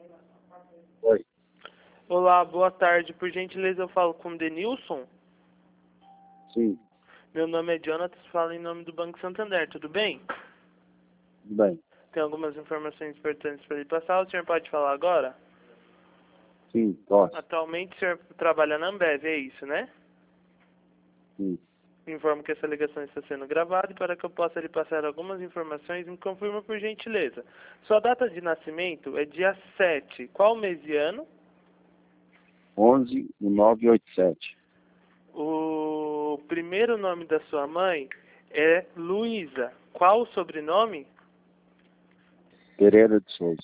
Oi, Olá, boa tarde. Por gentileza, eu falo com o Denilson. sim, Meu nome é Jonathan, falo em nome do Banco Santander, tudo bem? tudo bem. Tem algumas informações importantes para lhe passar, o senhor pode falar agora? Sim, posso. Atualmente o senhor trabalha na Ambev, é isso, né? Sim. Informo que essa ligação está sendo gravada e para que eu possa lhe passar algumas informações, me confirma por gentileza. Sua data de nascimento é dia 7. Qual mês e ano? 11-1987. O primeiro nome da sua mãe é Luísa. Qual o sobrenome? Pereira de Souza.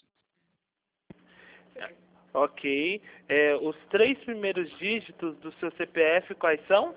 Ok. Os três primeiros dígitos do seu CPF quais são?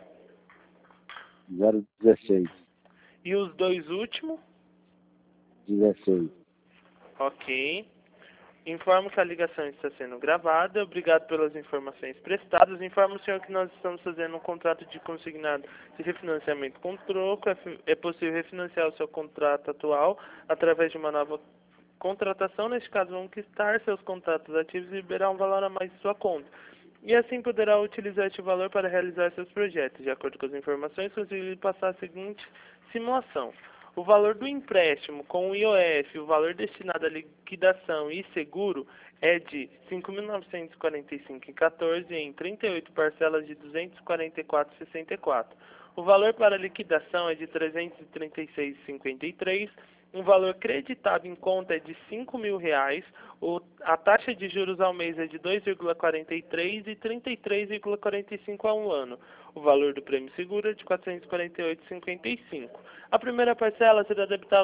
016. E os dois últimos? 16. Ok. Informo que a ligação está sendo gravada. Obrigado pelas informações prestadas. Informo o senhor que nós estamos fazendo um contrato de consignado de refinanciamento com troco. É possível refinanciar o seu contrato atual através de uma nova contratação. Neste caso, vão quitar seus contratos ativos e liberar um valor a mais de sua conta. E assim poderá utilizar este valor para realizar seus projetos. De acordo com as informações, consegui passar a seguinte simulação. O valor do empréstimo com o IOF, o valor destinado à liquidação e seguro é de R$ 5.945,14 em 38 parcelas de R$ 244,64. O valor para liquidação é de R$ 336,53. Um valor creditado em conta é de R$ 5.000. A taxa de juros ao mês é de 2,43 e 33,45 a um ano. O valor do prêmio seguro é de R$ 448,55. A primeira parcela será debitada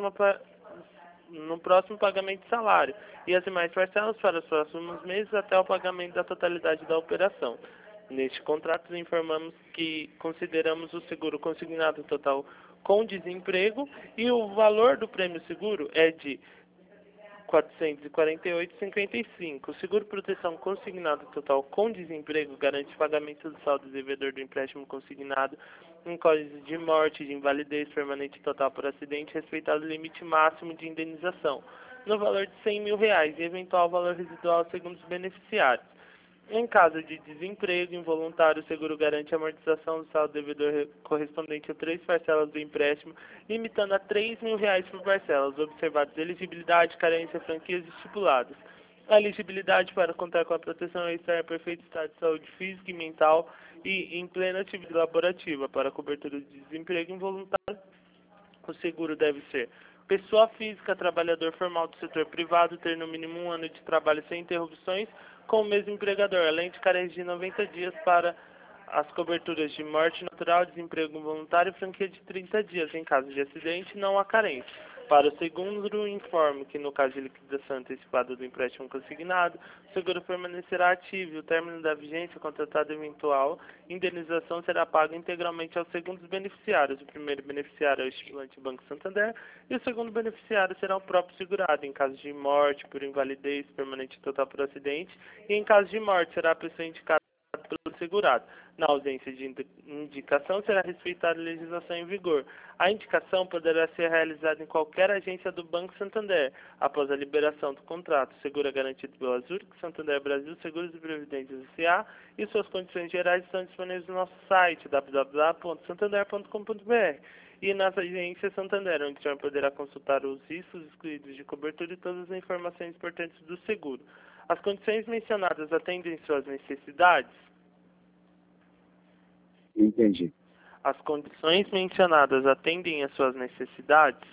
no próximo pagamento de salário e as demais parcelas para os próximos meses até o pagamento da totalidade da operação. Neste contrato, informamos que consideramos o seguro consignado total com desemprego e o valor do prêmio seguro é de R$ 448,55. O seguro proteção consignado total com desemprego garante pagamento do saldo devedor do empréstimo consignado em caso de morte, de invalidez permanente total por acidente, respeitado o limite máximo de indenização, no valor de R$ 100.000 e eventual valor residual segundo os beneficiários. Em caso de desemprego involuntário, o seguro garante a amortização do saldo devedor correspondente a 3 parcelas do empréstimo, limitando a R$ 3.000 por parcelas, observados elegibilidade, carência, franquias estipuladas. A elegibilidade para contar com a proteção é estar em perfeito estado de saúde física e mental e em plena atividade laborativa. Para a cobertura de desemprego involuntário, o seguro deve ser pessoa física, trabalhador formal do setor privado, ter no mínimo 1 ano de trabalho sem interrupções com o mesmo empregador, além de carência de 90 dias para as coberturas de morte natural, desemprego involuntário e franquia de 30 dias. Em caso de acidente, não há carência. Para o segundo, informe que no caso de liquidação antecipada do empréstimo consignado, o seguro permanecerá ativo e o término da vigência contratada eventual indenização será paga integralmente aos segundos beneficiários. O primeiro beneficiário é o estipulante Banco Santander e o segundo beneficiário será o próprio segurado, em caso de morte por invalidez permanente total por acidente, e em caso de morte será a pessoa indicada pelo segurado. Na ausência de indicação, será respeitada a legislação em vigor. A indicação poderá ser realizada em qualquer agência do Banco Santander, após a liberação do contrato. O seguro é garantido pela Zurich, Santander Brasil, Seguros e Previdências S.A. e suas condições gerais estão disponíveis no nosso site, www.santander.com.br. E nas agências Santander, onde o senhor poderá consultar os riscos excluídos de cobertura e todas as informações importantes do seguro. As condições mencionadas atendem suas necessidades? Entendi. As condições mencionadas atendem às suas necessidades?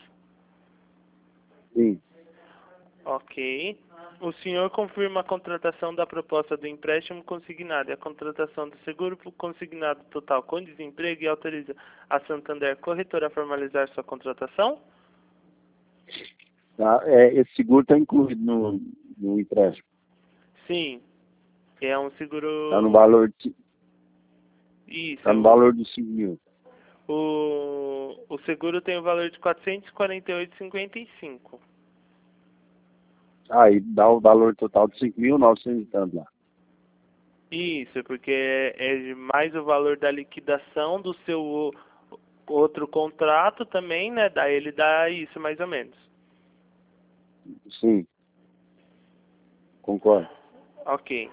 Sim, Ok. O senhor confirma a contratação da proposta do empréstimo consignado e a contratação do seguro consignado total com desemprego e autoriza a Santander Corretora a formalizar sua contratação? tá. Esse seguro está incluído no empréstimo. Sim. É um Está seguro... no valor Isso. tá no valor de 5 mil. O seguro tem o valor de R$ 448,55. Aí dá o valor total de 5.900 e tanto lá. Isso, porque é mais o valor da liquidação do seu outro contrato também, né? Daí ele dá isso mais ou menos. Sim. Concordo. Ok.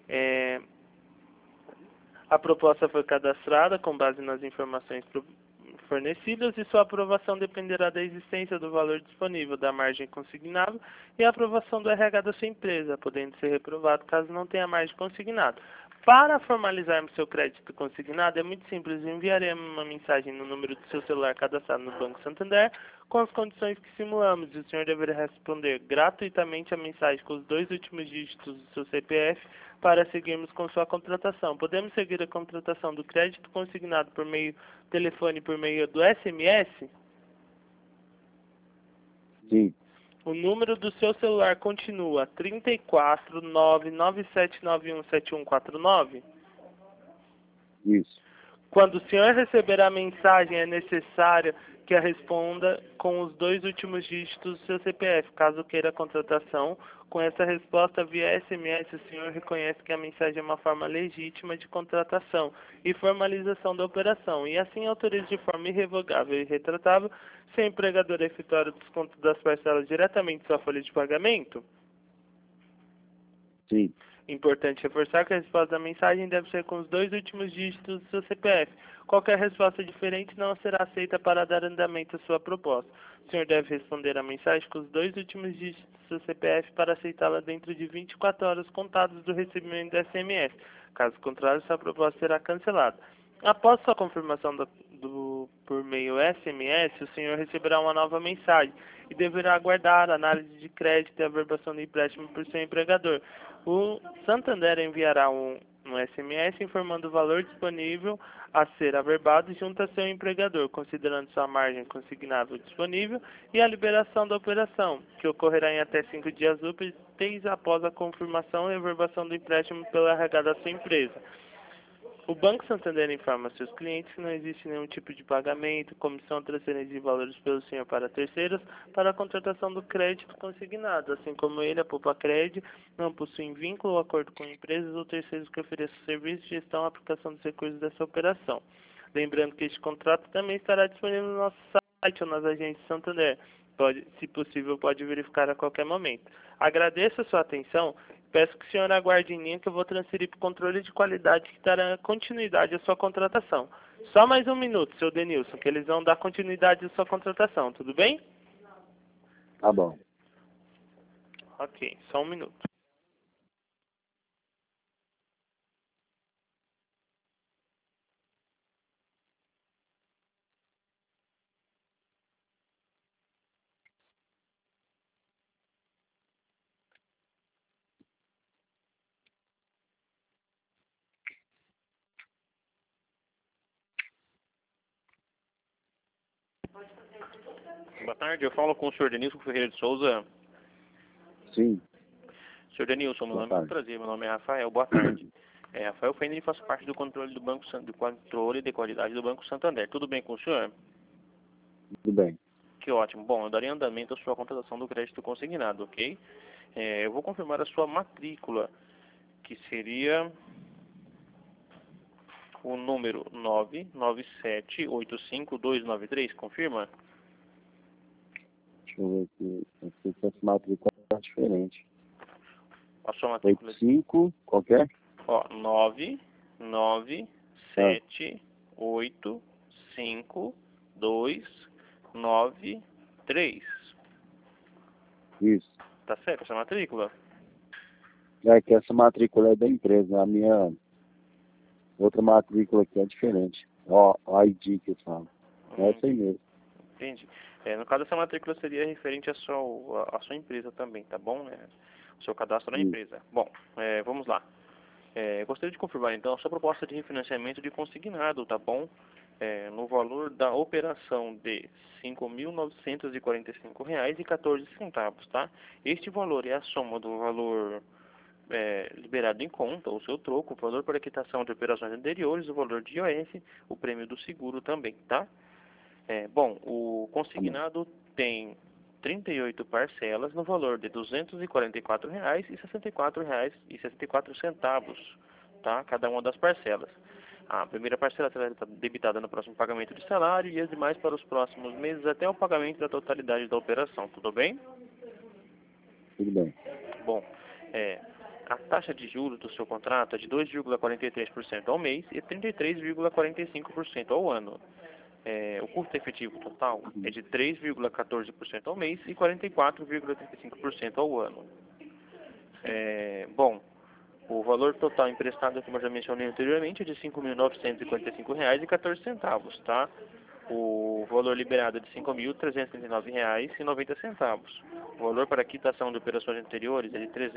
A proposta foi cadastrada com base nas informações fornecidas e sua aprovação dependerá da existência do valor disponível da margem consignada e a aprovação do RH da sua empresa, podendo ser reprovado caso não tenha margem consignada. Para formalizarmos seu crédito consignado, é muito simples. Enviaremos uma mensagem no número do seu celular cadastrado no Banco Santander com as condições que simulamos e o senhor deverá responder gratuitamente a mensagem com os 2 últimos dígitos do seu CPF para seguirmos com sua contratação. Podemos seguir a contratação do crédito consignado por meio telefone por meio do SMS? Sim. O número do seu celular continua 34997917149? Isso. Quando o senhor receber a mensagem, é necessário que a responda com os 2 últimos dígitos do seu CPF. Caso queira a contratação, com essa resposta via SMS, o senhor reconhece que a mensagem é uma forma legítima de contratação e formalização da operação, e assim autoriza de forma irrevogável e retratável seu empregador a efetuar o desconto das parcelas diretamente em sua folha de pagamento? Sim. Importante reforçar que a resposta da mensagem deve ser com os 2 últimos dígitos do seu CPF. Qualquer resposta diferente não será aceita para dar andamento à sua proposta. O senhor deve responder a mensagem com os 2 últimos dígitos do seu CPF para aceitá-la dentro de 24 horas contadas do recebimento do SMS. Caso contrário, sua proposta será cancelada. Após sua confirmação por meio SMS, o senhor receberá uma nova mensagem e deverá aguardar a análise de crédito e a averbação do empréstimo por seu empregador. O Santander enviará um SMS informando o valor disponível a ser averbado junto a seu empregador, considerando sua margem consignável disponível e a liberação da operação, que ocorrerá em até 5 dias úteis após a confirmação e averbação do empréstimo pela RH da sua empresa. O Banco Santander informa a seus clientes que não existe nenhum tipo de pagamento, comissão ou transferência de valores pelo senhor para terceiros para a contratação do crédito consignado, assim como ele, a Poupa-Cred, não possuem vínculo ou acordo com empresas ou terceiros que ofereçam serviço de gestão e aplicação dos recursos dessa operação. Lembrando que este contrato também estará disponível no nosso site ou nas agências Santander. Se possível, pode verificar a qualquer momento. Agradeço a sua atenção. Peço que o senhor aguarde em linha que eu vou transferir para o controle de qualidade que dará continuidade à sua contratação. Só mais um minuto, seu Denilson, que eles vão dar continuidade à sua contratação, tudo bem? Tá bom. Ok, só um minuto. Boa tarde, eu falo com o senhor Denilson Ferreira de Souza. Sim. Senhor Denilson, meu Boa nome é tarde. prazer, meu nome é Rafael, boa tarde. Rafael Fender, faço parte do controle do controle de qualidade do Banco Santander. Tudo bem com o senhor? Tudo bem. Que ótimo. Bom, eu darei andamento à sua contratação do crédito consignado, ok? Eu vou confirmar a sua matrícula, que seria o número 997852293, confirma? Deixa eu ver aqui. Aqui essa matrícula é diferente. A sua matrícula 85, qualquer? Ó, 997852293. Isso. Tá certo essa matrícula? É que essa matrícula é da empresa. A minha outra matrícula aqui é diferente. Ó, a ID que eu falo. É essa aí mesmo. Entendi. No caso, essa matrícula seria referente à sua empresa também, tá bom? O seu cadastro na empresa. Bom, vamos lá. Gostaria de confirmar, então, a sua proposta de refinanciamento de consignado, tá bom? No valor da operação de R$ 5.945,14, tá? Este valor é a soma do valor liberado em conta, o seu troco, o valor para quitação de operações anteriores, o valor de IOF, o prêmio do seguro também, tá? Bom, o consignado tem 38 parcelas no valor de R$ 244,64, tá? Cada uma das parcelas. A primeira parcela será debitada no próximo pagamento de salário e as demais para os próximos meses até o pagamento da totalidade da operação, tudo bem? Tudo bem. Bom, A taxa de juros do seu contrato é de 2,43% ao mês e 33,45% ao ano. O custo efetivo total é de 3,14% ao mês e 44,35% ao ano. Bom, o valor total emprestado, como eu já mencionei anteriormente, é de R$ 5.945,14, tá? O valor liberado é de R$ 5.339,90. O valor para quitação de operações anteriores é de R$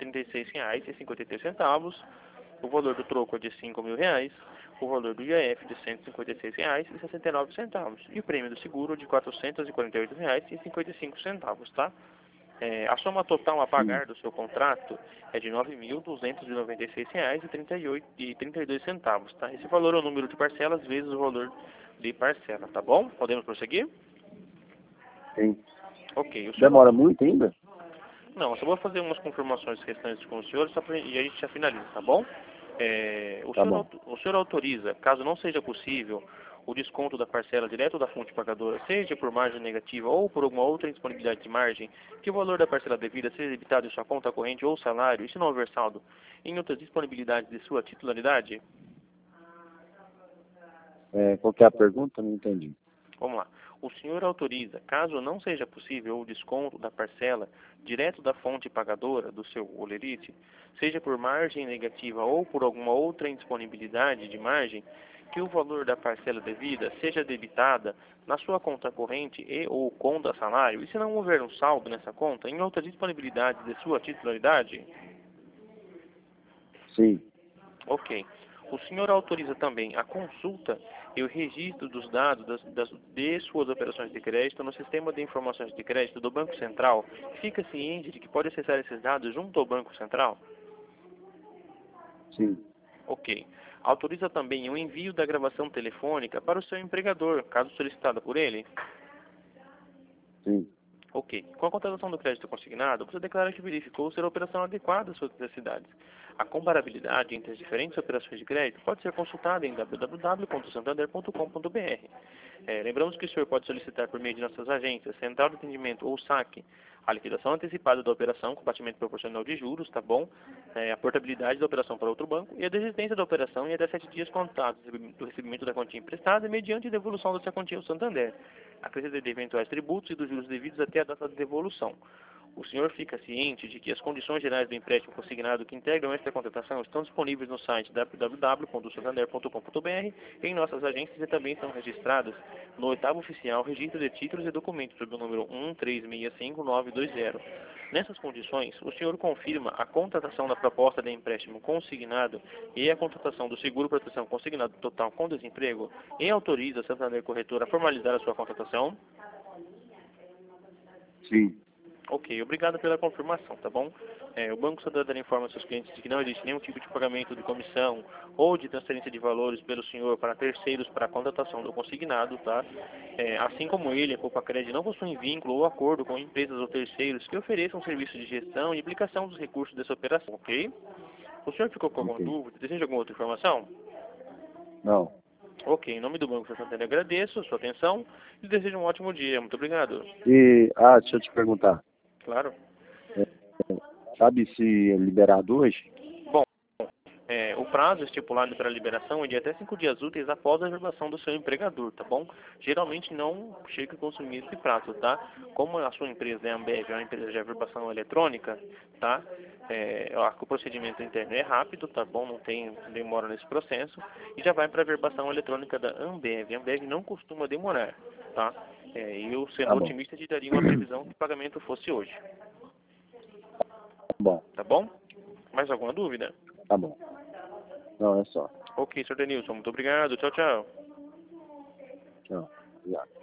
336,53. O valor do troco é de R$ 5.000. O valor do IAF de R$ 156,69. E o prêmio do seguro de R$ 448,55, tá? A soma total a pagar do seu contrato é de R$ 9.296,32, tá? Esse valor é o número de parcelas vezes o valor de parcela, tá bom? Podemos prosseguir? Sim. Ok. Demora muito ainda? Não, eu só vou fazer umas confirmações restantes com o senhor e a gente já finaliza, tá bom? O senhor autoriza, caso não seja possível, o desconto da parcela direto da fonte pagadora, seja por margem negativa ou por alguma outra indisponibilidade de margem, que o valor da parcela devida seja debitado em sua conta corrente ou salário, e se não houver saldo, em outras disponibilidades de sua titularidade? Qual que é a pergunta? Não entendi. Vamos lá. O senhor autoriza, caso não seja possível o desconto da parcela direto da fonte pagadora do seu olerite, seja por margem negativa ou por alguma outra indisponibilidade de margem, que o valor da parcela devida seja debitada na sua conta corrente e ou conta salário, e se não houver um saldo nessa conta, em outra disponibilidade de sua titularidade? Sim. Ok. O senhor autoriza também a consulta e o registro dos dados de suas operações de crédito no sistema de informações de crédito do Banco Central? Fica ciente de que pode acessar esses dados junto ao Banco Central? Sim. Ok. Autoriza também o envio da gravação telefônica para o seu empregador, caso solicitada por ele? Sim. Ok. Com a contratação do crédito consignado, você declara que verificou ser a operação adequada às suas necessidades. A comparabilidade entre as diferentes operações de crédito pode ser consultada em www.santander.com.br. Lembramos que o senhor pode solicitar por meio de nossas agências, Central de Atendimento ou SAC, a liquidação antecipada da operação com batimento proporcional de juros, tá bom? A portabilidade da operação para outro banco e a desistência da operação em até 7 dias contados do recebimento da quantia emprestada mediante devolução dessa quantia ao Santander, acrescida de eventuais tributos e dos juros devidos até a data de devolução. O senhor fica ciente de que as condições gerais do empréstimo consignado que integram esta contratação estão disponíveis no site www.santander.com.br e em nossas agências e também são registradas no 8º Oficial Registro de Títulos e Documentos, sob o número 1365920. Nessas condições, o senhor confirma a contratação da proposta de empréstimo consignado e a contratação do seguro proteção consignado total com desemprego e autoriza a Santander Corretora a formalizar a sua contratação? Sim. Ok, obrigado pela confirmação, tá bom? O Banco Santander informa seus clientes de que não existe nenhum tipo de pagamento de comissão ou de transferência de valores pelo senhor para terceiros para a contratação do consignado, tá? Assim como ele, a Copacred não possui vínculo ou acordo com empresas ou terceiros que ofereçam serviços de gestão e aplicação dos recursos dessa operação, ok? O senhor ficou com alguma dúvida? Deseja alguma outra informação? Não. Ok, em nome do Banco Santander agradeço a sua atenção e desejo um ótimo dia. Muito obrigado. Deixa eu te perguntar. Claro. Sabe se é liberado hoje? Bom, o prazo estipulado para a liberação é de até 5 dias úteis após a averbação do seu empregador, tá bom? Geralmente não chega a consumir esse prazo, tá? Como a sua empresa é a Ambev, é uma empresa de averbação eletrônica, tá? O procedimento interno é rápido, tá bom? Não tem demora nesse processo e já vai para a averbação eletrônica da Ambev. A Ambev não costuma demorar, tá? Eu, sendo otimista, te daria uma previsão que o pagamento fosse hoje. Bom. Tá bom? Mais alguma dúvida? Tá bom. Não, é só. Ok, Sr. Denilson, muito obrigado. Tchau, tchau. Tchau. Obrigado.